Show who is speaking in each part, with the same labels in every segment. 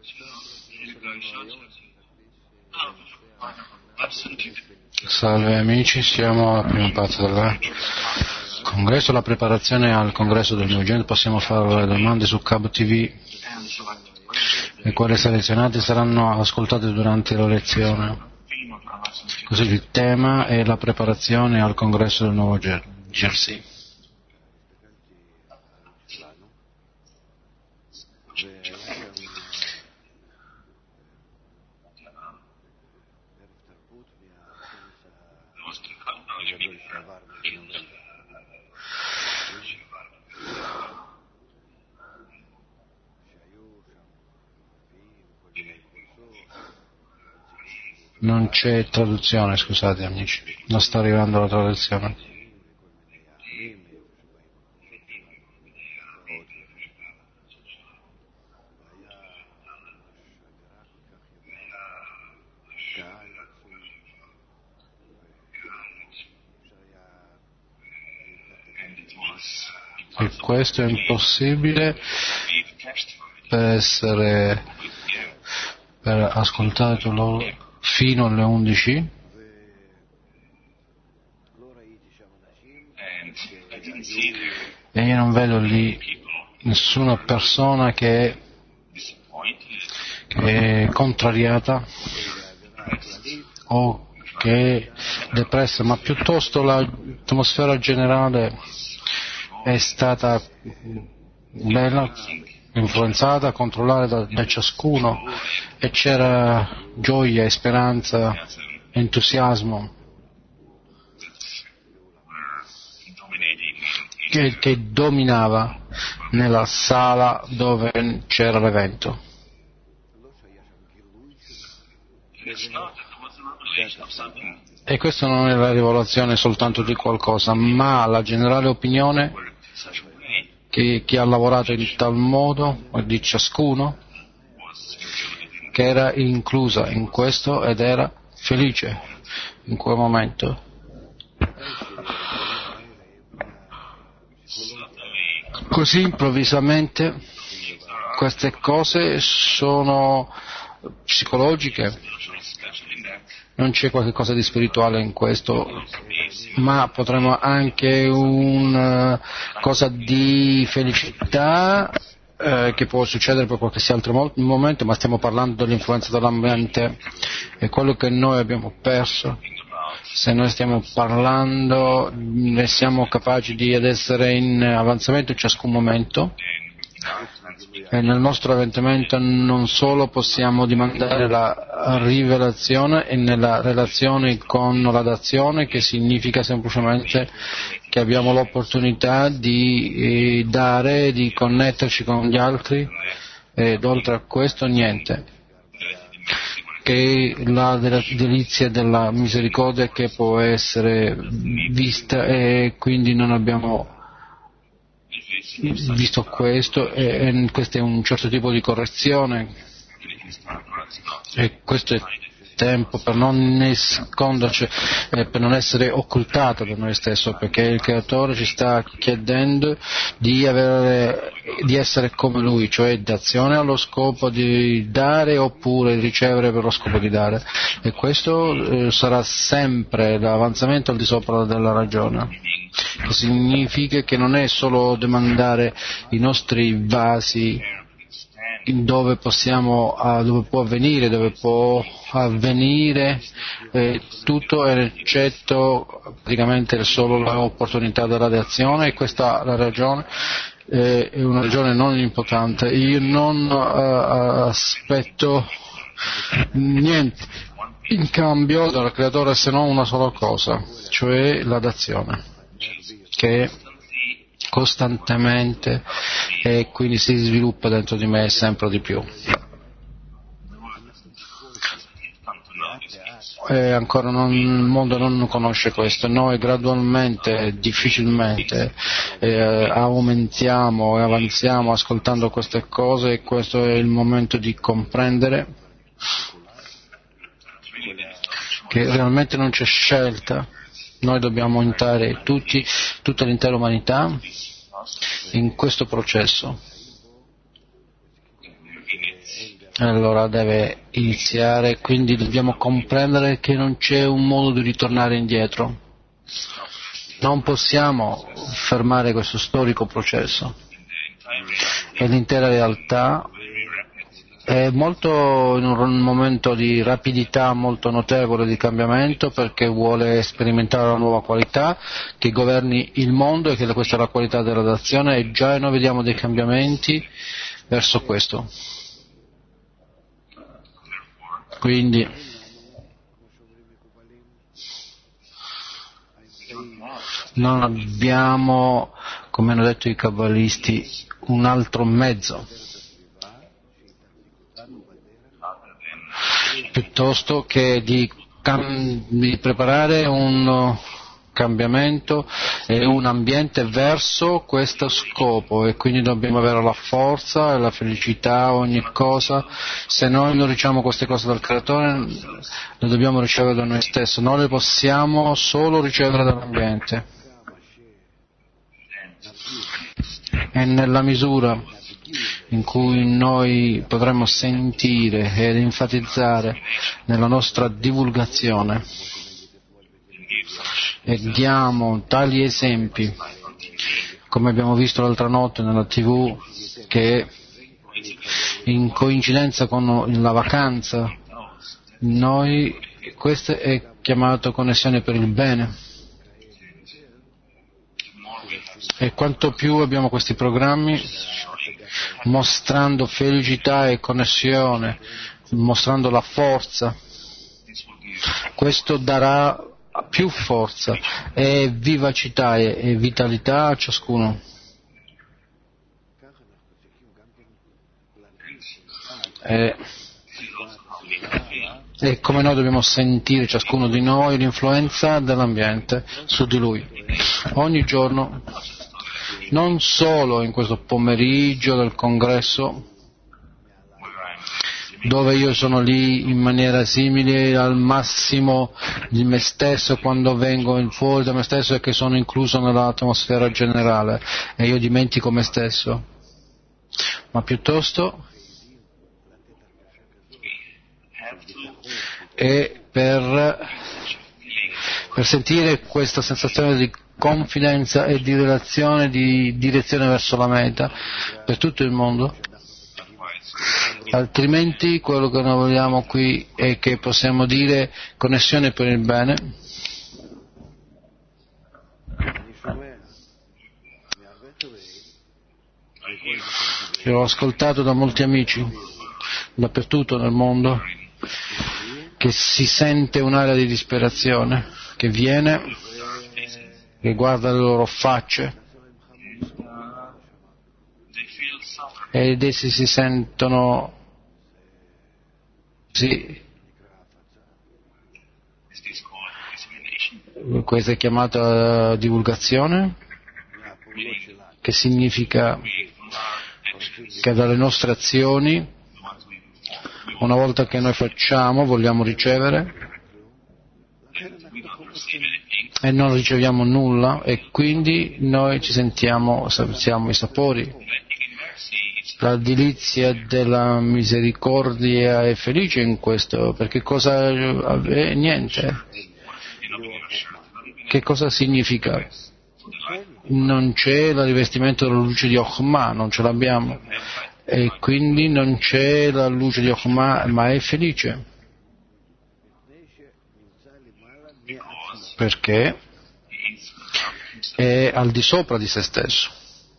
Speaker 1: Salve amici, siamo alla prima parte del congresso, la preparazione al congresso del New Gen. Possiamo fare le domande su Cabo TV e quelle selezionate saranno ascoltate durante la lezione. Così il tema è la preparazione al congresso del Nuovo Jersey. Non c'è traduzione, scusate amici, non sta arrivando la traduzione. E questo è impossibile per ascoltare fino alle 11. E io non vedo lì nessuna persona che è contrariata o che è depressa, ma piuttosto l'atmosfera generale è stata bella, influenzata, controllata da ciascuno, e c'era gioia e speranza, entusiasmo che dominava nella sala dove c'era l'evento. E questa non è la rivelazione soltanto di qualcosa, ma la generale opinione che chi ha lavorato in tal modo, di ciascuno, che era inclusa in questo ed era felice in quel momento. Così improvvisamente queste cose sono psicologiche, non c'è qualche cosa di spirituale in questo, ma potremmo anche una cosa di felicità che può succedere per qualsiasi altro momento, ma stiamo parlando dell'influenza dell'ambiente e quello che noi abbiamo perso. Se noi stiamo parlando ne siamo capaci di essere in avanzamento in ciascun momento, e nel nostro avanzamento non solo possiamo dimandare la rivelazione e nella relazione con la dazione, che significa semplicemente che abbiamo l'opportunità di dare, di connetterci con gli altri, ed oltre a questo niente, che la delizia della misericordia che può essere vista, e quindi non abbiamo visto questo, e questo è un certo tipo di correzione, e questo è tempo per non nasconderci e per non essere occultato da noi stessi, perché il Creatore ci sta chiedendo di essere come Lui, cioè d'azione allo scopo di dare oppure ricevere per lo scopo di dare, e questo sarà sempre l'avanzamento al di sopra della ragione, che significa che non è solo demandare i nostri vasi dove può avvenire tutto, eccetto praticamente solo l'opportunità della reazione, e questa è la ragione, è una ragione non importante. Io non aspetto niente in cambio dal Creatore se non una sola cosa, cioè la dazione, che costantemente e quindi si sviluppa dentro di me sempre di più. E ancora il mondo non conosce questo. Noi gradualmente, difficilmente aumentiamo e avanziamo ascoltando queste cose, e questo è il momento di comprendere che realmente non c'è scelta. Noi dobbiamo entrare tutta l'intera umanità in questo processo, allora deve iniziare, quindi dobbiamo comprendere che non c'è un modo di ritornare indietro. Non possiamo fermare questo storico processo. E l'intera realtà è molto in un momento di rapidità molto notevole di cambiamento, perché vuole sperimentare una nuova qualità che governi il mondo, e che questa è la qualità della relazione, e già noi vediamo dei cambiamenti verso questo. Quindi non abbiamo, come hanno detto i kabbalisti, un altro mezzo piuttosto che di preparare un cambiamento e un ambiente verso questo scopo, e quindi dobbiamo avere la forza e la felicità, ogni cosa. Se noi non riceviamo queste cose dal Creatore, le dobbiamo ricevere da noi stessi, non le possiamo solo ricevere dall'ambiente. E nella misura in cui noi potremmo sentire ed enfatizzare nella nostra divulgazione e diamo tali esempi, come abbiamo visto l'altra notte nella TV, che in coincidenza con la vacanza questo è chiamato connessione per il bene. E quanto più abbiamo questi programmi mostrando felicità e connessione, mostrando la forza, questo darà più forza e vivacità e vitalità a ciascuno. E come noi dobbiamo sentire ciascuno di noi l'influenza dell'ambiente su di lui ogni giorno, non solo in questo pomeriggio del congresso, dove io sono lì in maniera simile al massimo di me stesso quando vengo fuori da me stesso e che sono incluso nell'atmosfera generale e io dimentico me stesso, ma piuttosto è per sentire questa sensazione di confidenza e di relazione, di direzione verso la meta per tutto il mondo. Altrimenti quello che noi vogliamo qui è che possiamo dire connessione per il bene. Io ho ascoltato da molti amici dappertutto nel mondo che si sente un'area di disperazione che viene, che guarda le loro facce ed essi si sentono questa è chiamata divulgazione, che significa che dalle nostre azioni, una volta che noi facciamo, vogliamo ricevere e non riceviamo nulla, e quindi noi ci sentiamo, siamo i sapori. La delizia della misericordia è felice in questo, perché cosa è? Niente. Che cosa significa? Non c'è il rivestimento della luce di Chokhmah, non ce l'abbiamo, e quindi non c'è la luce di Chokhmah, ma è felice. Perché è al di sopra di se stesso.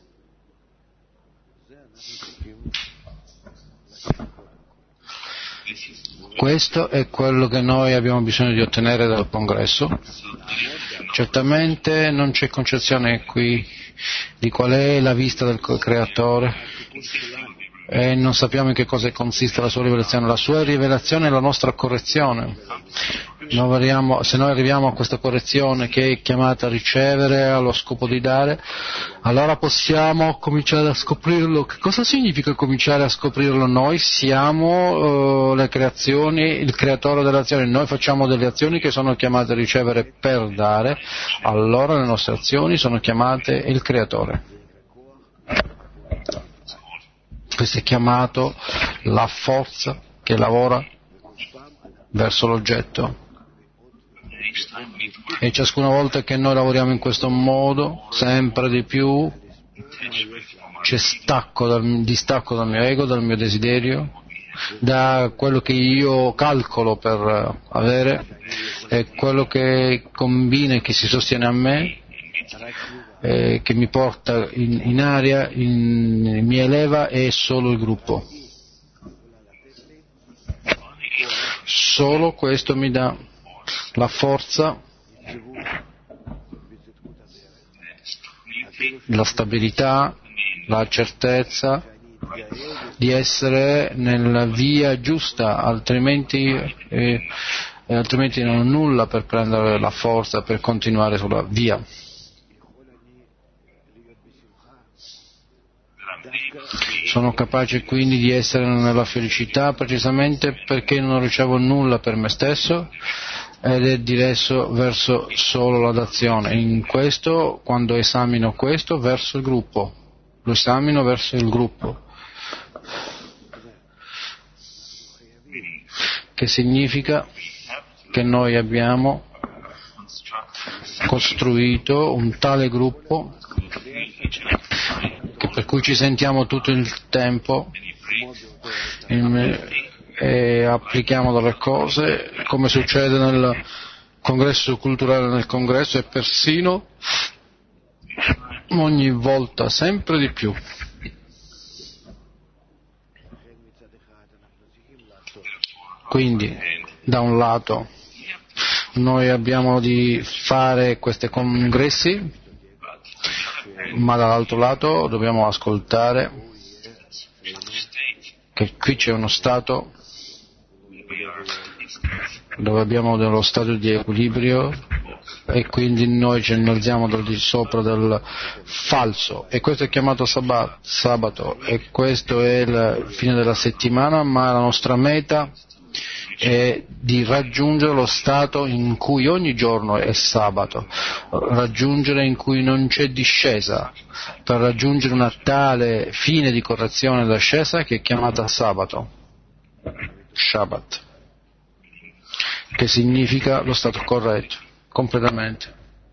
Speaker 1: Questo è quello che noi abbiamo bisogno di ottenere dal congresso. Certamente non c'è concezione qui di qual è la vista del creatore e non sappiamo in che cosa consiste la sua rivelazione. La sua rivelazione è la nostra correzione. Se noi arriviamo a questa correzione che è chiamata a ricevere allo scopo di dare, allora possiamo cominciare a scoprirlo. Che cosa significa cominciare a scoprirlo? Noi siamo le creazioni, il creatore delle azioni, noi facciamo delle azioni che sono chiamate a ricevere per dare, allora le nostre azioni sono chiamate il creatore. Questo è chiamato la forza che lavora verso l'oggetto. E ciascuna volta che noi lavoriamo in questo modo, sempre di più c'è distacco dal mio ego, dal mio desiderio, da quello che io calcolo per avere, e quello che combina e che si sostiene a me, che mi porta in aria, mi eleva, è solo il gruppo. Solo questo mi dà la forza, la stabilità, la certezza di essere nella via giusta, altrimenti non ho nulla per prendere la forza per continuare sulla via. Sono capace quindi di essere nella felicità precisamente perché non ricevo nulla per me stesso ed è diretto verso solo la dazione. In questo, quando esamino questo, verso il gruppo, lo esamino verso il gruppo, che significa che noi abbiamo costruito un tale gruppo per cui ci sentiamo tutto il tempo e applichiamo delle cose, come succede nel congresso culturale, nel congresso, e persino ogni volta sempre di più. Quindi, da un lato, noi abbiamo di fare questi congressi, ma dall'altro lato dobbiamo ascoltare che qui c'è uno stato dove abbiamo dello stato di equilibrio e quindi noi ci innalziamo dal di sopra del falso, e questo è chiamato sabato, e questo è il fine della settimana, ma la nostra meta è di raggiungere lo stato in cui ogni giorno è sabato, raggiungere in cui non c'è discesa, per raggiungere una tale fine di correzione d'ascesa che è chiamata sabato, Shabbat, che significa lo stato corretto, completamente.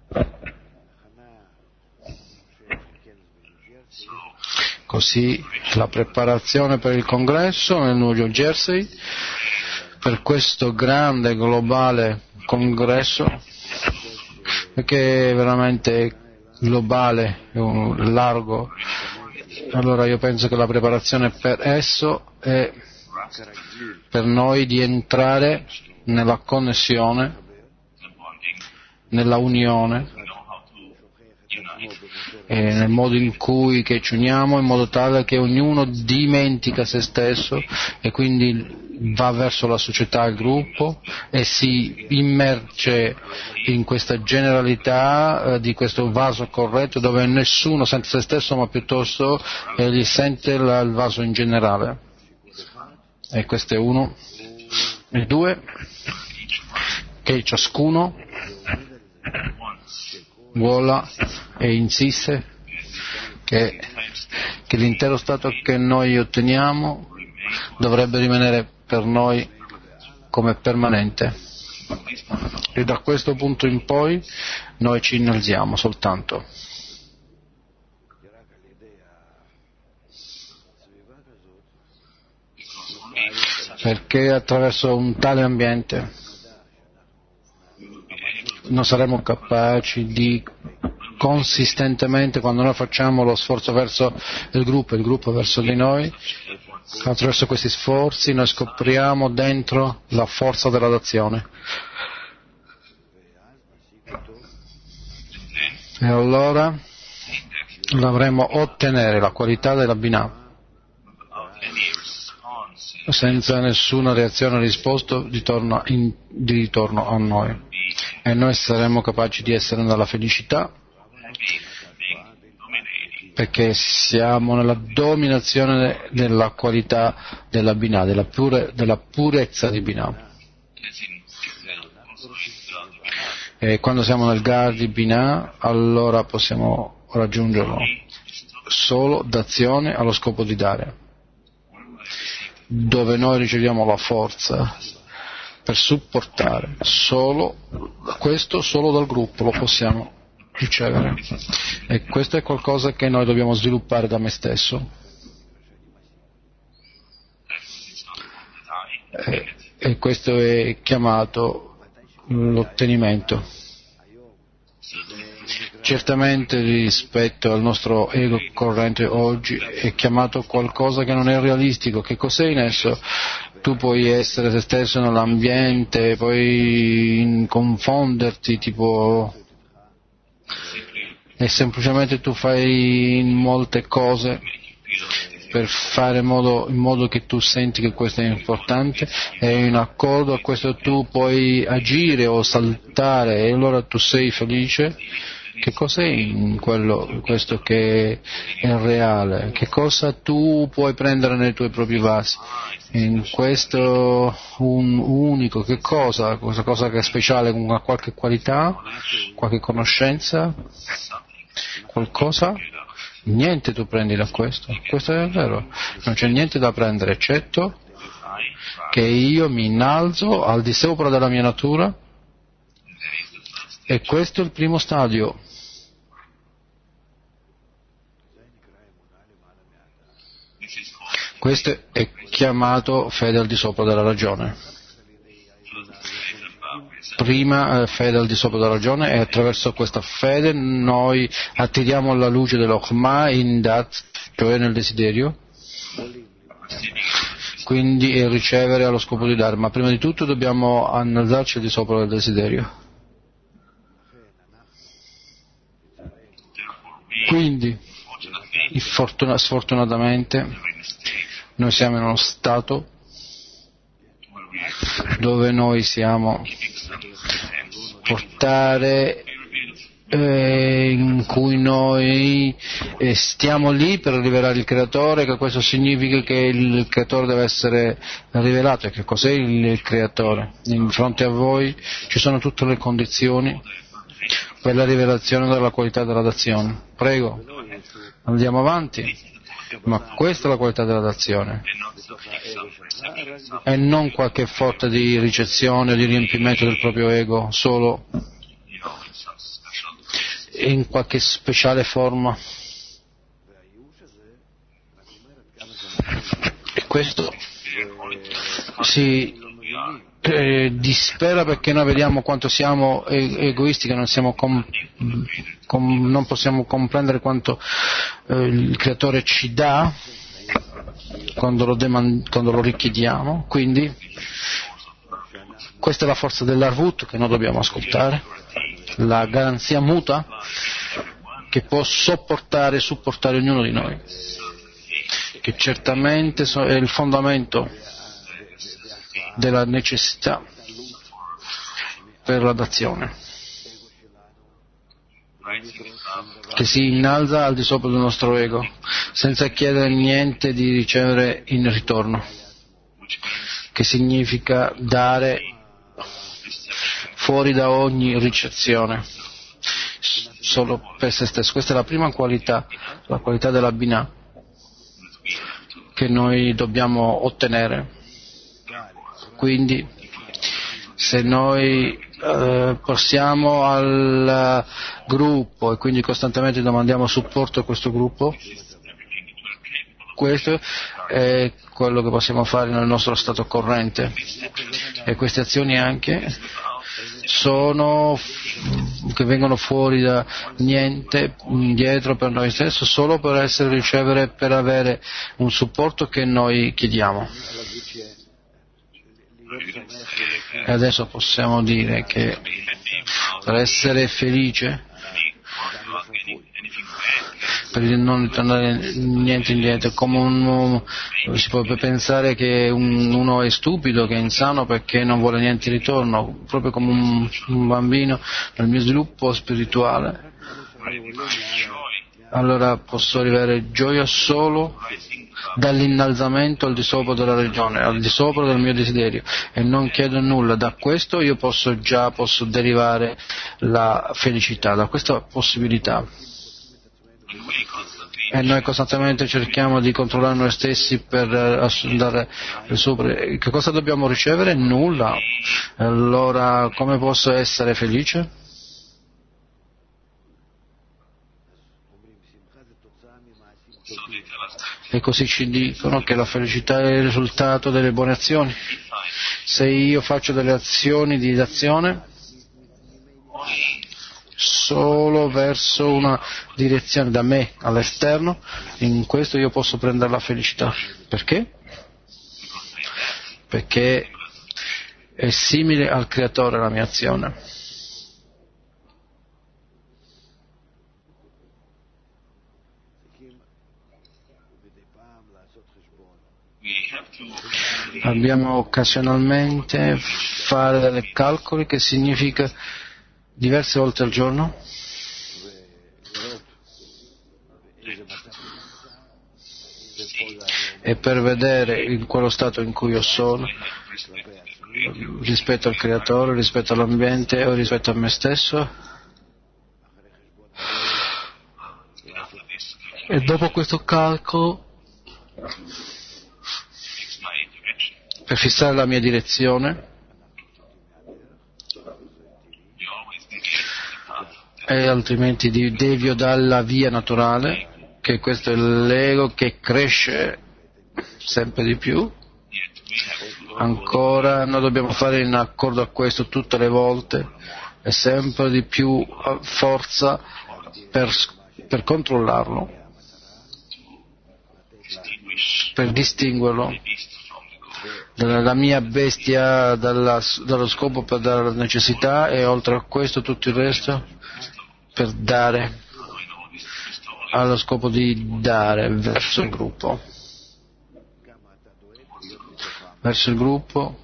Speaker 1: Così la preparazione per il congresso nel New Jersey, per questo grande globale congresso, che è veramente globale, largo, allora io penso che la preparazione per esso è per noi di entrare nella connessione, nella unione, e nel modo in cui che ci uniamo, in modo tale che ognuno dimentica se stesso e quindi va verso la società, il gruppo, e si immerge in questa generalità di questo vaso corretto dove nessuno sente se stesso, ma piuttosto egli sente il vaso in generale. E questo è uno. E due, che ciascuno vuole e insiste che l'intero stato che noi otteniamo dovrebbe rimanere per noi come permanente, e da questo punto in poi noi ci innalziamo soltanto. Perché attraverso un tale ambiente non saremo capaci di consistentemente, quando noi facciamo lo sforzo verso il gruppo verso di noi, attraverso questi sforzi noi scopriamo dentro la forza della dazione, e allora dovremo ottenere la qualità della Binah senza nessuna reazione o risposta di ritorno a noi, e noi saremo capaci di essere nella felicità perché siamo nella dominazione della qualità della Binah, della purezza di Binah. E quando siamo nel Gar di Binah, allora possiamo raggiungerlo solo d'azione allo scopo di dare. dove noi riceviamo la forza per supportare. Solo dal gruppo lo possiamo ricevere, e questo è qualcosa che noi dobbiamo sviluppare da me stesso, e questo è chiamato l'ottenimento. Certamente rispetto al nostro ego corrente oggi è chiamato qualcosa che non è realistico. Che cos'è in esso? Tu puoi essere te stesso nell'ambiente, puoi confonderti, e semplicemente tu fai molte cose per fare in modo che tu senti che questo è importante, e in accordo a questo tu puoi agire o saltare, e allora tu sei felice. Che cos'è in questo che è reale? Che cosa tu puoi prendere nei tuoi propri vasi? In questo un unico, che cosa? Questa cosa che è speciale, con una qualche qualità, qualche conoscenza, qualcosa? Niente tu prendi da questo è vero, non c'è niente da prendere eccetto che io mi innalzo al di sopra della mia natura, e questo è il primo stadio. Questo è chiamato fede al di sopra della ragione. Prima fede al di sopra della ragione, e attraverso questa fede noi attiriamo la luce dell'Okhma in Dat, cioè nel desiderio, quindi ricevere allo scopo di dare, ma prima di tutto dobbiamo innalzarci al di sopra del desiderio. Quindi sfortunatamente noi siamo in uno stato dove noi siamo portare in cui noi stiamo lì per rivelare il Creatore, che questo significa che il Creatore deve essere rivelato. E che cos'è il Creatore? In fronte a voi ci sono tutte le condizioni per la rivelazione della qualità della dazione. Prego, andiamo avanti. Ma questa è la qualità della dazione, e non qualche forma di ricezione o di riempimento del proprio ego solo in qualche speciale forma. E questo si dispera perché noi vediamo quanto siamo egoisti, che non possiamo comprendere quanto il Creatore ci dà quando lo richiediamo. Quindi questa è la forza dell'Arvut che noi dobbiamo ascoltare, la garanzia muta che può supportare ognuno di noi, che certamente è il fondamento della necessità per la dazione, che si innalza al di sopra del nostro ego senza chiedere niente di ricevere in ritorno, che significa dare fuori da ogni ricezione, solo per se stesso. Questa è la prima qualità, la qualità della Binah che noi dobbiamo ottenere. Quindi se noi passiamo al gruppo e quindi costantemente domandiamo supporto a questo gruppo, questo è quello che possiamo fare nel nostro stato corrente, e queste azioni anche sono che vengono fuori da niente, indietro per noi stessi, solo per ricevere, per avere un supporto che noi chiediamo. E adesso possiamo dire che per essere felice, per non tornare niente indietro, come si può pensare che uno è stupido, che è insano perché non vuole niente in ritorno, proprio come un bambino nel mio sviluppo spirituale. Allora posso arrivare gioia solo dall'innalzamento al di sopra della regione, al di sopra del mio desiderio, e non chiedo nulla. Da questo io posso derivare la felicità, da questa possibilità. e noi costantemente cerchiamo di controllare noi stessi per andare sopra. Che cosa dobbiamo ricevere? Nulla. Allora come posso essere felice? E così ci dicono che la felicità è il risultato delle buone azioni. Se io faccio delle azioni di azione solo verso una direzione da me all'esterno, in questo io posso prendere la felicità. Perché? Perché è simile al creatore la mia azione. Abbiamo occasionalmente fare dei calcoli, che significa diverse volte al giorno, e per vedere in quello stato in cui io sono rispetto al creatore, rispetto all'ambiente o rispetto a me stesso, e dopo questo calcolo per fissare la mia direzione, e altrimenti devio dalla via naturale, che questo è l'ego che cresce sempre di più. Ancora noi dobbiamo fare in accordo a questo tutte le volte e sempre di più forza per controllarlo, per distinguerlo dalla mia bestia, dallo scopo per dare la necessità, e oltre a questo tutto il resto per dare, allo scopo di dare verso il gruppo. Verso il gruppo,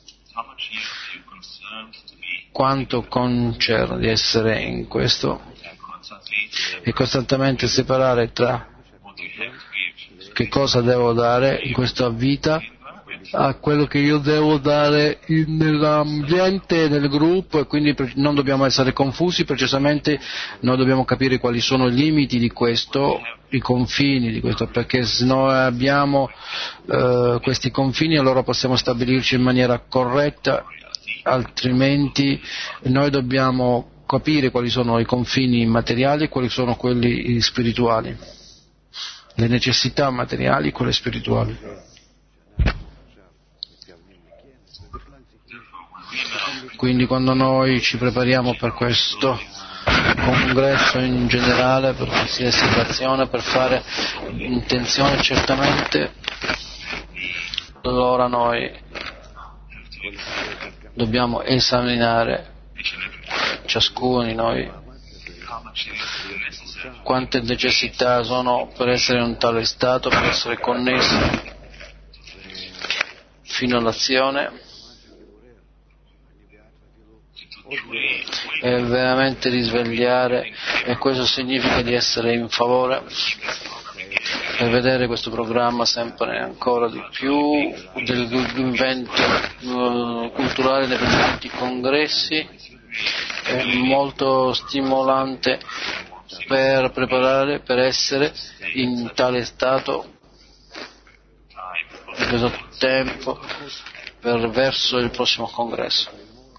Speaker 1: quanto concerne di essere in questo e costantemente separare tra che cosa devo dare in questa vita a quello che io devo dare nell'ambiente e nel gruppo, e quindi non dobbiamo essere confusi. Precisamente noi dobbiamo capire quali sono i limiti di questo, i confini di questo, perché se noi abbiamo questi confini allora possiamo stabilirci in maniera corretta, altrimenti noi dobbiamo capire quali sono i confini materiali e quali sono quelli spirituali, le necessità materiali e quelle spirituali. Quindi quando noi ci prepariamo per questo congresso in generale, per qualsiasi situazione, per fare intenzione, certamente allora noi dobbiamo esaminare ciascuno di noi quante necessità sono per essere in un tale stato, per essere connessi fino all'azione, e veramente risvegliare, e questo significa di essere in favore e vedere questo programma sempre ancora di più dell'evento culturale dei presenti congressi. È molto stimolante per preparare, per essere in tale stato in questo tempo verso il prossimo congresso.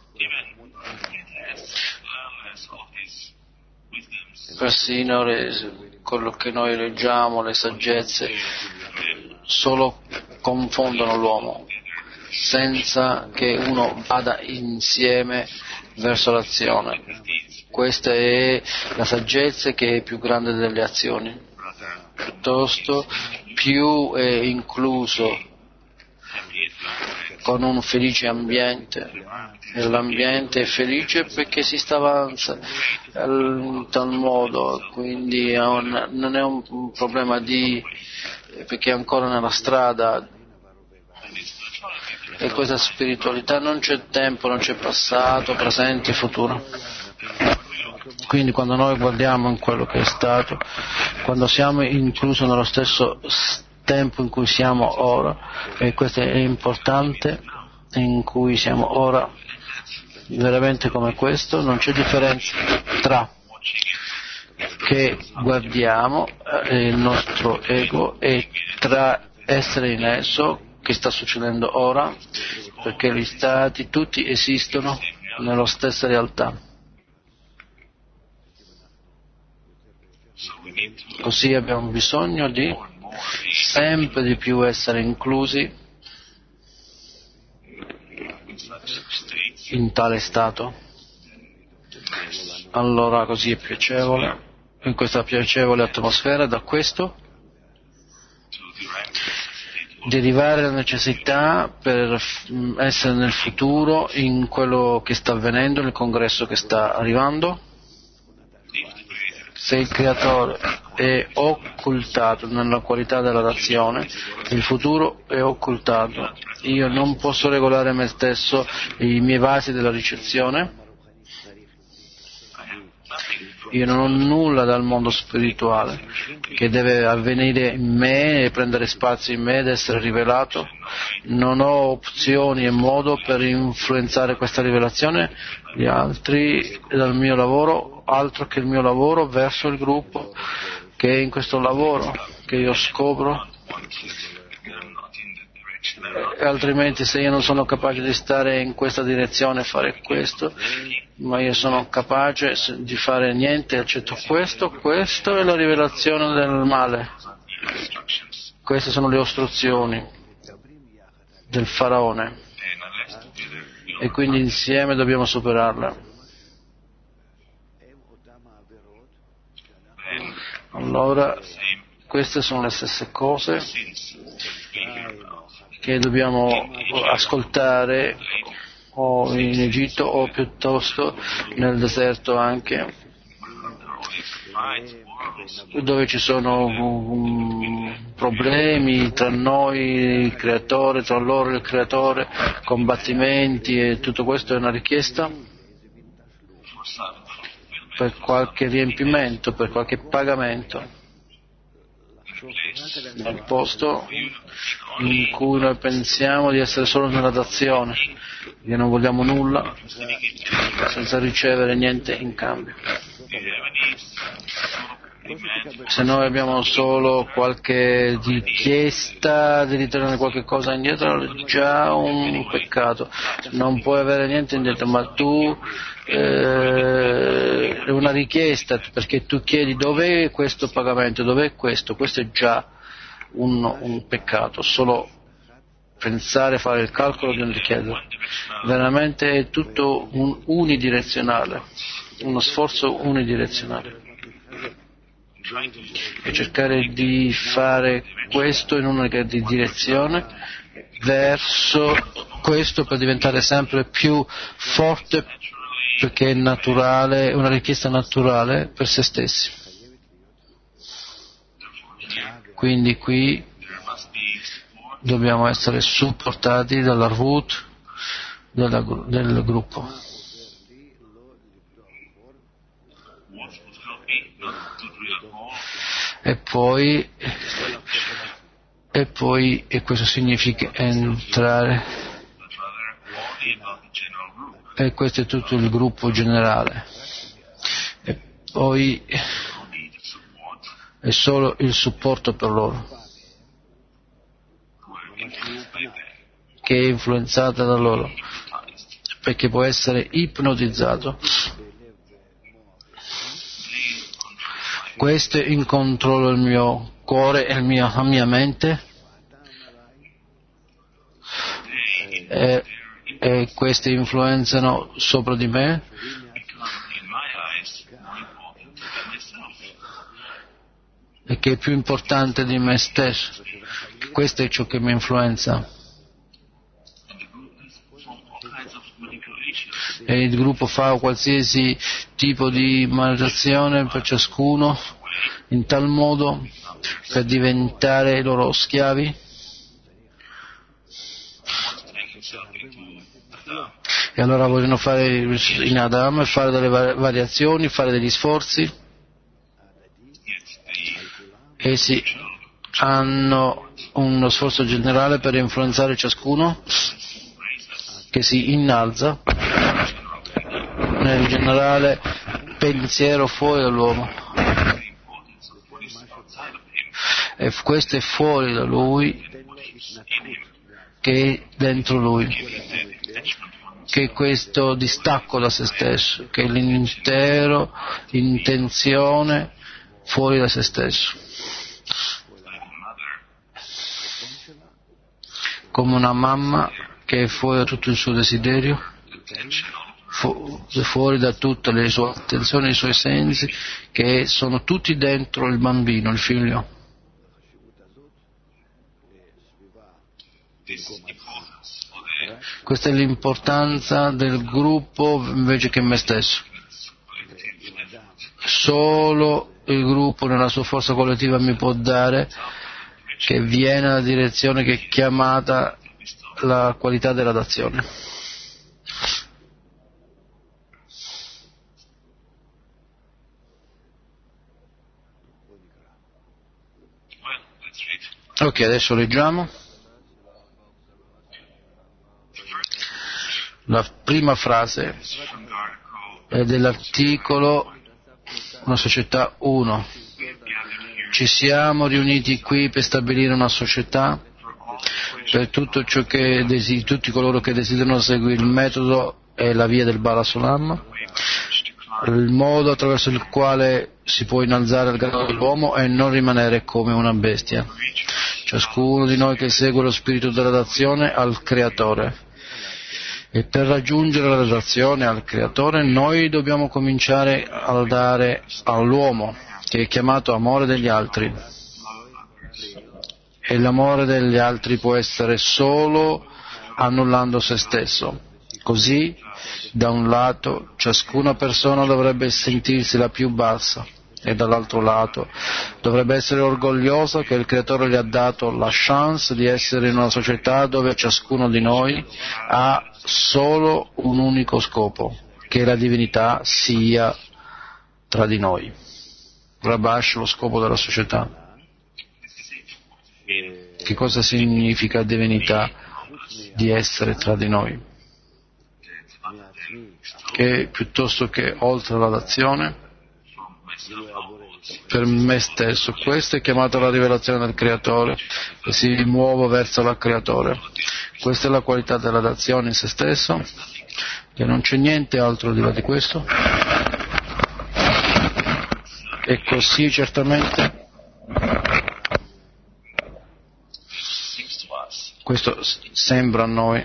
Speaker 1: Persino quello che noi leggiamo, le saggezze, solo confondono l'uomo, senza che uno vada insieme verso l'azione. Questa è la saggezza che è più grande delle azioni. Piuttosto, più è incluso con un felice ambiente, e l'ambiente è felice perché si sta avanza in tal modo, quindi non è un problema perché è ancora nella strada, e questa spiritualità non c'è tempo, non c'è passato, presente e futuro. Quindi quando noi guardiamo in quello che è stato, quando siamo inclusi nello stesso tempo in cui siamo ora, e questo è importante, in cui siamo ora veramente come questo, non c'è differenza tra che guardiamo il nostro ego e tra essere in esso, che sta succedendo ora, perché gli stati tutti esistono nella stessa realtà. Così abbiamo bisogno di sempre di più essere inclusi in tale stato. Allora così è piacevole, in questa piacevole atmosfera, da questo derivare la necessità per essere nel futuro, in quello che sta avvenendo, nel congresso che sta arrivando. Se il creatore è occultato nella qualità della razione, il futuro è occultato. Io non posso regolare me stesso, i miei vasi della ricezione. Io non ho nulla dal mondo spirituale che deve avvenire in me e prendere spazio in me ed essere rivelato. Non ho opzioni e modo per influenzare questa rivelazione gli altri dal mio lavoro, altro che il mio lavoro verso il gruppo, che è in questo lavoro che io scopro. E altrimenti, se io non sono capace di stare in questa direzione e fare questo, ma io sono capace di fare niente, accetto questo è la rivelazione del male. Queste sono le ostruzioni del faraone e quindi insieme dobbiamo superarle. Allora, queste sono le stesse cose che dobbiamo ascoltare o in Egitto o piuttosto nel deserto anche, dove ci sono problemi tra noi, il creatore, tra loro e il creatore, combattimenti, e tutto questo è una richiesta per qualche riempimento, per qualche pagamento nel posto in cui noi pensiamo di essere solo nella dazione, che non vogliamo nulla senza ricevere niente in cambio. Se noi abbiamo solo qualche richiesta di ritornare qualche cosa indietro, è già un peccato. Non puoi avere niente indietro, ma tu è una richiesta, perché tu chiedi dov'è questo pagamento, dov'è questo è già un peccato. Solo pensare, fare il calcolo di un richiedere. Veramente è tutto un unidirezionale, uno sforzo unidirezionale. E cercare di fare questo in una direzione verso questo per diventare sempre più forte, perché è naturale, è una richiesta naturale per se stessi. Quindi qui dobbiamo essere supportati dalla root del gruppo. E questo significa entrare, e questo è tutto il gruppo generale, e poi è solo il supporto per loro, che è influenzata da loro, perché può essere ipnotizzato. Questo è in controllo del mio cuore e la mia mente, e queste influenzano sopra di me, e che è più importante di me stesso. Questo è ciò che mi influenza. E il gruppo fa qualsiasi tipo di manipolazione per ciascuno, in tal modo per diventare i loro schiavi. E allora vogliono fare in Adam, fare delle variazioni, fare degli sforzi. Essi hanno uno sforzo generale per influenzare ciascuno, che si innalza nel generale pensiero fuori dall'uomo. e questo è fuori da lui, che è dentro lui, che è questo distacco da se stesso, che è l'intero intenzione fuori da se stesso, come una mamma che è fuori da tutto il suo desiderio, fuori da tutte le sue attenzioni, i suoi sensi, che sono tutti dentro il bambino, il figlio. Questa è l'importanza del gruppo invece che me stesso. Solo il gruppo nella sua forza collettiva mi può dare, che viene nella direzione che è chiamata la qualità della dazione. Ok, adesso leggiamo. La prima frase è dell'articolo Una società 1. Ci siamo riuniti qui per stabilire una società per tutto ciò che tutti coloro che desiderano seguire il metodo e la via del Bala Sulam, il modo attraverso il quale si può innalzare il grado dell'uomo e non rimanere come una bestia. Ciascuno di noi che segue lo spirito della dazione al Creatore. E per raggiungere la dazione al Creatore noi dobbiamo cominciare a dare all'uomo, che è chiamato amore degli altri. E l'amore degli altri può essere solo annullando se stesso. Così, da un lato, ciascuna persona dovrebbe sentirsi la più bassa e dall'altro lato dovrebbe essere orgogliosa che il Creatore gli ha dato la chance di essere in una società dove ciascuno di noi ha solo un unico scopo, che la divinità sia tra di noi. Rabash, lo scopo della società. Che cosa significa divinità? Di essere tra di noi. Che piuttosto che oltre la dazione, per me stesso, questa è chiamata la rivelazione del Creatore, e si muove verso il Creatore. Questa è la qualità della dazione in se stesso, che non c'è niente altro di là di questo. E così certamente questo sembra a noi,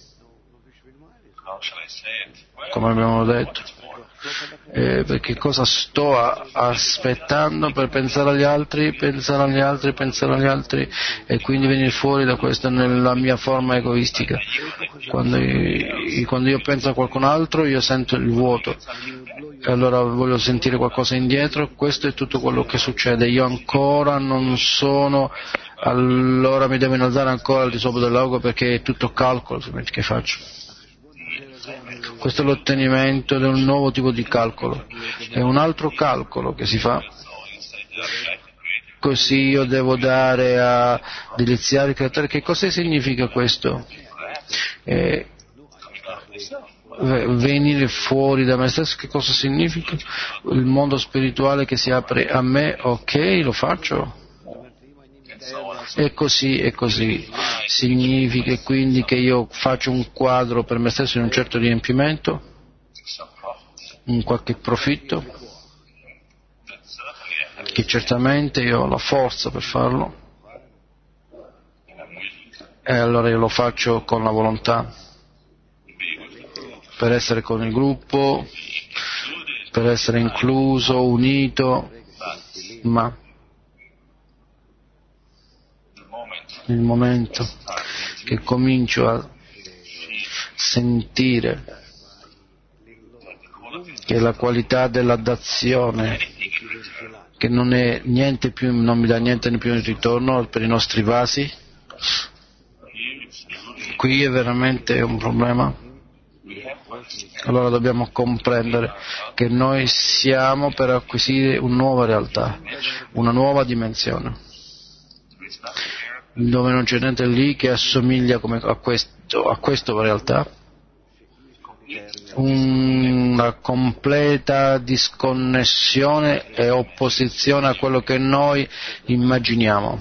Speaker 1: come abbiamo detto, perché cosa sto aspettando per pensare agli altri, e quindi venire fuori da questa nella mia forma egoistica. Quando io penso a qualcun altro io sento il vuoto e allora voglio sentire qualcosa indietro. Questo è tutto quello che succede. Io ancora non sono, allora mi devo innalzare ancora al di sopra dell'augo, perché è tutto calcolo che faccio. Questo è l'ottenimento di un nuovo tipo di calcolo, è un altro calcolo che si fa. Così io devo dare a deliziare il Creatore. Che cosa significa questo? Venire fuori da me stesso, che cosa significa? Il mondo spirituale che si apre a me, ok, lo faccio. E così significa quindi che io faccio un quadro per me stesso in un certo riempimento, in qualche profitto, che certamente io ho la forza per farlo, e allora io lo faccio con la volontà, per essere con il gruppo, per essere incluso, unito, ma il momento che comincio a sentire che la qualità della dazione, che non è niente più, non mi dà niente più in ritorno per i nostri vasi, qui è veramente un problema. Allora dobbiamo comprendere che noi siamo per acquisire una nuova realtà, una nuova dimensione, dove non c'è niente lì che assomiglia a questa realtà, una completa disconnessione e opposizione a quello che noi immaginiamo,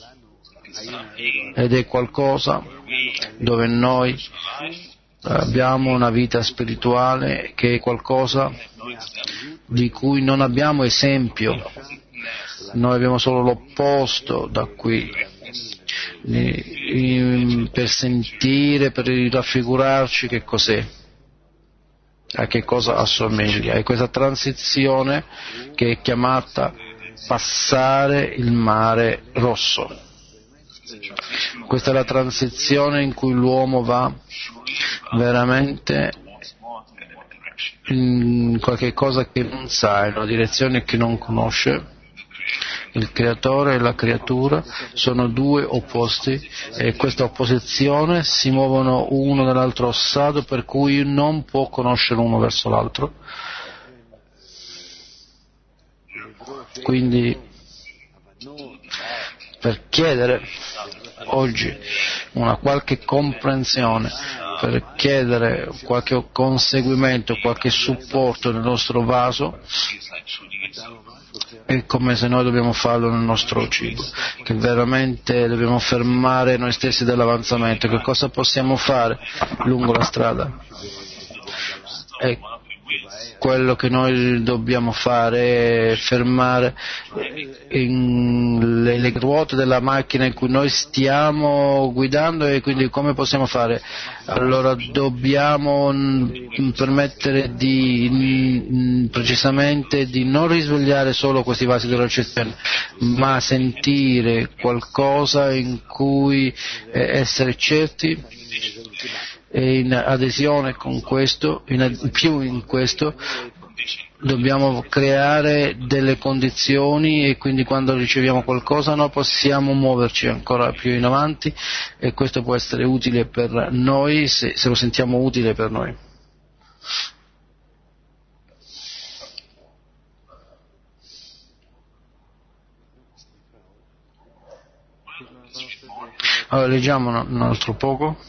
Speaker 1: ed è qualcosa dove noi abbiamo una vita spirituale che è qualcosa di cui non abbiamo esempio, noi abbiamo solo l'opposto da qui, per sentire, per raffigurarci che cos'è, a che cosa assomiglia. È questa transizione che è chiamata passare il mare rosso. Questa è la transizione in cui l'uomo va veramente in qualche cosa che non sa, in una direzione che non conosce. Il creatore e la creatura sono due opposti e questa opposizione si muovono uno nell'altro stato, per cui non può conoscere uno verso l'altro. Quindi per chiedere oggi una qualche comprensione, per chiedere qualche conseguimento, qualche supporto nel nostro vaso, è come se noi dobbiamo farlo nel nostro cibo, che veramente dobbiamo fermare noi stessi dall'avanzamento. Che cosa possiamo fare lungo la strada? E quello che noi dobbiamo fare è fermare le ruote della macchina in cui noi stiamo guidando, e quindi come possiamo fare? Allora dobbiamo permettere precisamente di non risvegliare solo questi vasi dell'accezione, ma sentire qualcosa in cui essere certi, e in adesione con questo, più in questo, dobbiamo creare delle condizioni, e quindi quando riceviamo qualcosa noi possiamo muoverci ancora più in avanti, e questo può essere utile per noi se lo sentiamo utile per noi. Allora leggiamo un altro poco.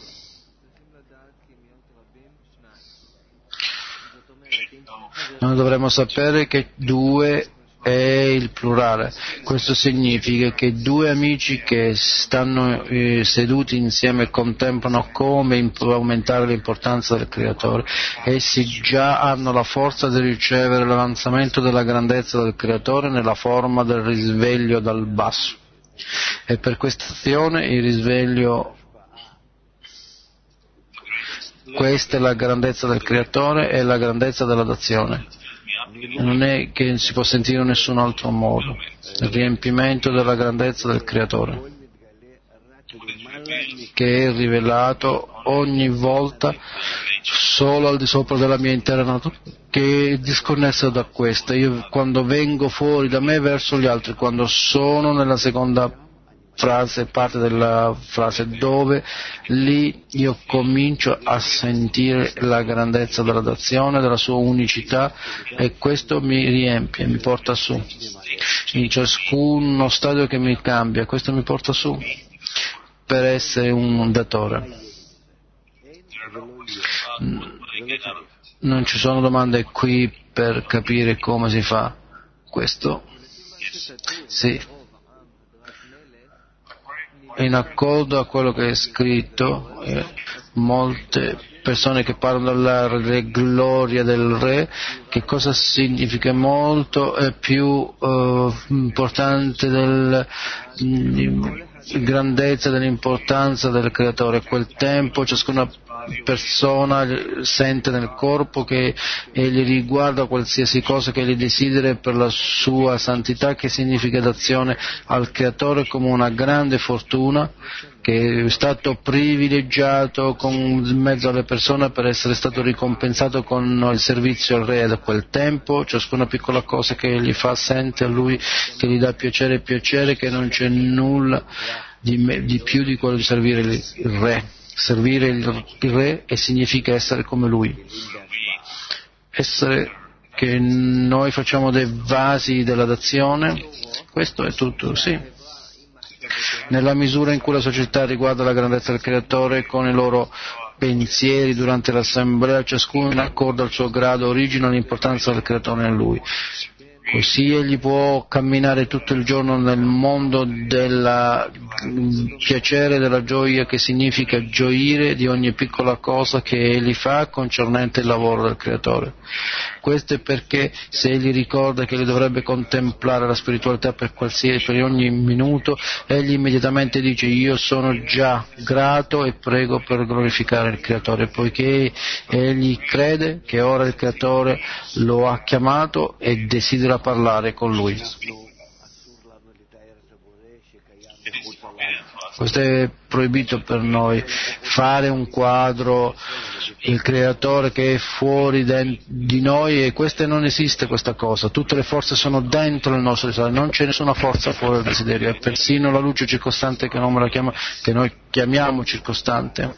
Speaker 1: Noi dovremmo sapere che due è il plurale. Questo significa che due amici che stanno seduti insieme contemplano come aumentare l'importanza del Creatore. Essi già hanno la forza di ricevere l'avanzamento della grandezza del Creatore nella forma del risveglio dal basso. E per questa azione il risveglio, questa è la grandezza del Creatore e la grandezza della dazione. Non è che si può sentire in nessun altro modo. Il riempimento della grandezza del Creatore, che è rivelato ogni volta solo al di sopra della mia intera natura, che è disconnesso da questa. Io quando vengo fuori da me verso gli altri, quando sono nella seconda frase, parte della frase, dove lì io comincio a sentire la grandezza della dazione, della sua unicità, e questo mi riempie, mi porta su. In ciascuno stadio che mi cambia, questo mi porta su per essere un datore. Non ci sono domande qui per capire come si fa questo. Sì. In accordo a quello che è scritto, molte persone che parlano della gloria del Re, che cosa significa? Molto è più importante della grandezza, dell'importanza del Creatore. Quel tempo ciascuna persona sente nel corpo che egli riguarda qualsiasi cosa che egli desidera per la sua santità, che significa dazione al Creatore come una grande fortuna, che è stato privilegiato in mezzo alle persone per essere stato ricompensato con il servizio al Re. Da quel tempo ciascuna piccola cosa che egli fa sente a lui che gli dà piacere e piacere, che non c'è nulla di più di quello di servire il Re. Servire il Re e significa essere come Lui, essere che noi facciamo dei vasi della dazione. Questo è tutto, sì. Nella misura in cui la società riguarda la grandezza del Creatore con i loro pensieri durante l'assemblea, ciascuno in accordo al suo grado, origina l'importanza del creatore in lui. Così egli può camminare tutto il giorno nel mondo del piacere e della gioia, che significa gioire di ogni piccola cosa che egli fa concernente il lavoro del creatore. Questo è perché se egli ricorda che egli dovrebbe contemplare la spiritualità per ogni minuto, egli immediatamente dice: io sono già grato e prego per glorificare il creatore, poiché egli crede che ora il creatore lo ha chiamato e desidera parlare con lui. Questo è proibito per noi, fare un quadro, il creatore che è fuori di noi, e non esiste questa cosa. Tutte le forze sono dentro il nostro desiderio, non c'è nessuna forza fuori dal desiderio, e persino la luce circostante che noi chiamiamo circostante,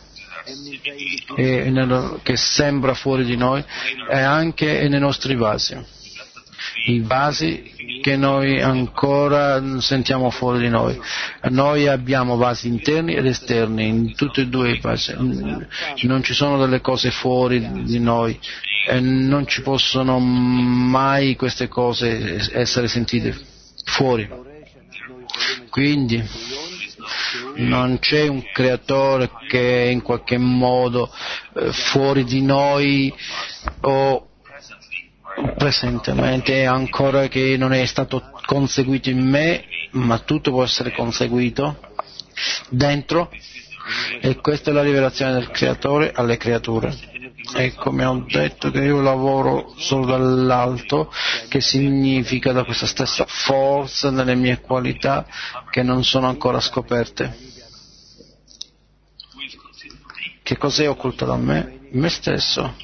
Speaker 1: che sembra fuori di noi, è anche nei nostri vasi. I vasi che noi ancora sentiamo fuori di noi. Noi abbiamo vasi interni ed esterni, in tutti e due i vasi. Non ci sono delle cose fuori di noi, e non ci possono mai queste cose essere sentite fuori. Quindi non c'è un creatore che è in qualche modo fuori di noi o presentemente, ancora che non è stato conseguito in me, ma tutto può essere conseguito dentro, e questa è la rivelazione del creatore alle creature. E come ho detto, che io lavoro solo dall'alto, che significa da questa stessa forza nelle mie qualità che non sono ancora scoperte. Che cos'è occulto da me? Me stesso.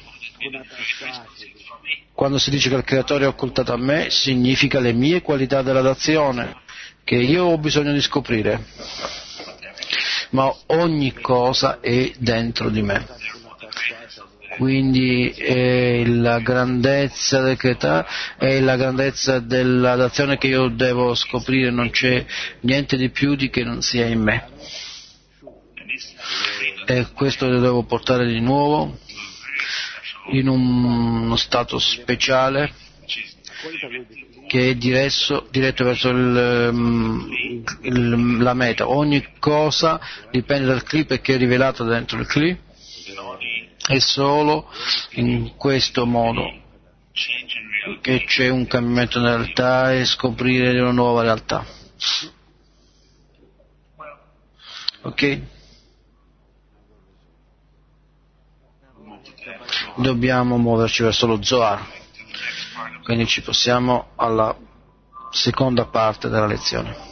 Speaker 1: Quando si dice che il creatore è occultato a me, significa le mie qualità della dazione, che io ho bisogno di scoprire. Ma ogni cosa è dentro di me. Quindi la grandezza del creatore è la grandezza della dazione che io devo scoprire, non c'è niente di più di che non sia in me. E questo lo devo portare di nuovo in uno stato speciale che è diretto verso la meta. Ogni cosa dipende dal Kli, perché è rivelato dentro il Kli, e solo in questo modo che c'è un cambiamento nella realtà e scoprire una nuova realtà. Ok? Dobbiamo muoverci verso lo Zohar, quindi ci passiamo alla seconda parte della lezione.